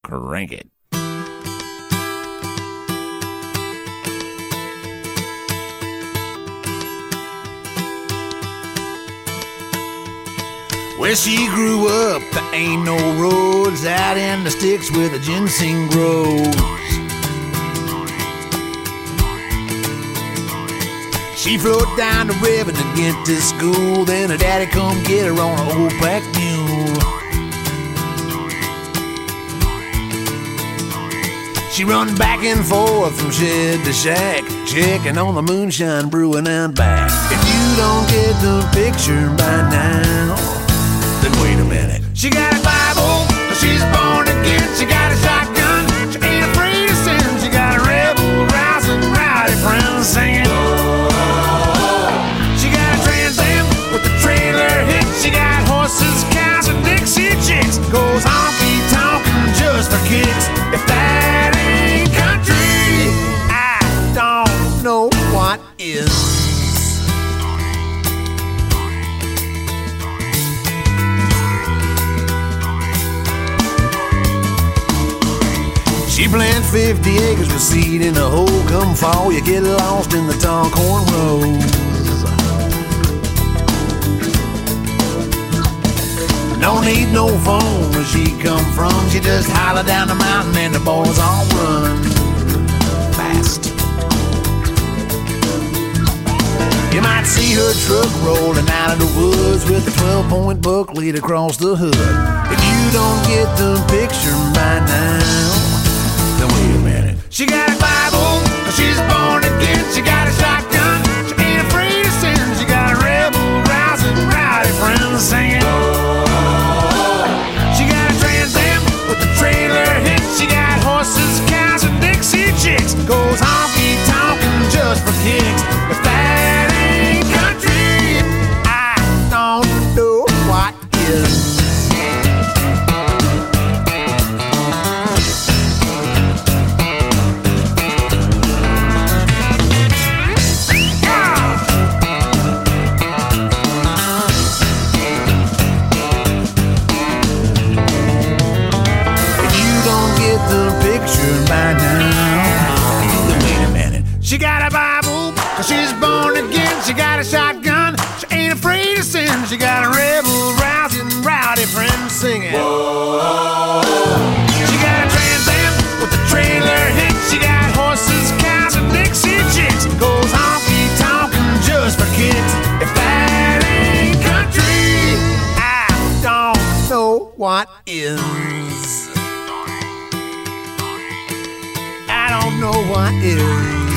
Crank it. Where she grew up, there ain't no roads. Out in the sticks where the ginseng grows. She floated down the river to get to school. Then her daddy come get her on an old black mule. She run back and forth from shed to shack, checking on the moonshine brewing out back. If you don't get the picture by now, then wait a minute. She got a Bible, she's born again. She got a shotgun, she ain't afraid of sin. She got a rebel, rousing, rowdy friends singing. She got a Trans Am with the trailer hitch. She got horses, cows, and Dixie chicks. Goes honky tonkin' just for kicks. If that ain't country, I don't know what is. She planted 50 acres with seed in a hole. Come fall, you get lost in the tall corn rows. Don't need no phone where she come from. She just holler down the mountain and the boys all run fast. You might see her truck rolling out of the woods with a 12-point buck lead across the hood. If you don't get the picture by now, then wait a minute. She got a Bible, she's born again. She got a shotgun, she ain't afraid of sin. She got a rebel, rousing, rowdy friends singing. She got a Trans Am with the trailer hitch. She got horses, cows, and Dixie chicks. Goes honky tonkin' just for kicks. If that ain't country, I don't know what is. By now, then wait a minute. She got a Bible, she's born again. She got a shotgun, she ain't afraid of sin. She got a rebel, rousing, rowdy friends singing. Whoa. She got a Trans Am with the trailer hitch. She got horses, cows, and Dixie chicks. Goes honky tonkin' just for kicks. If that ain't country, I don't know what is. I don't know what is.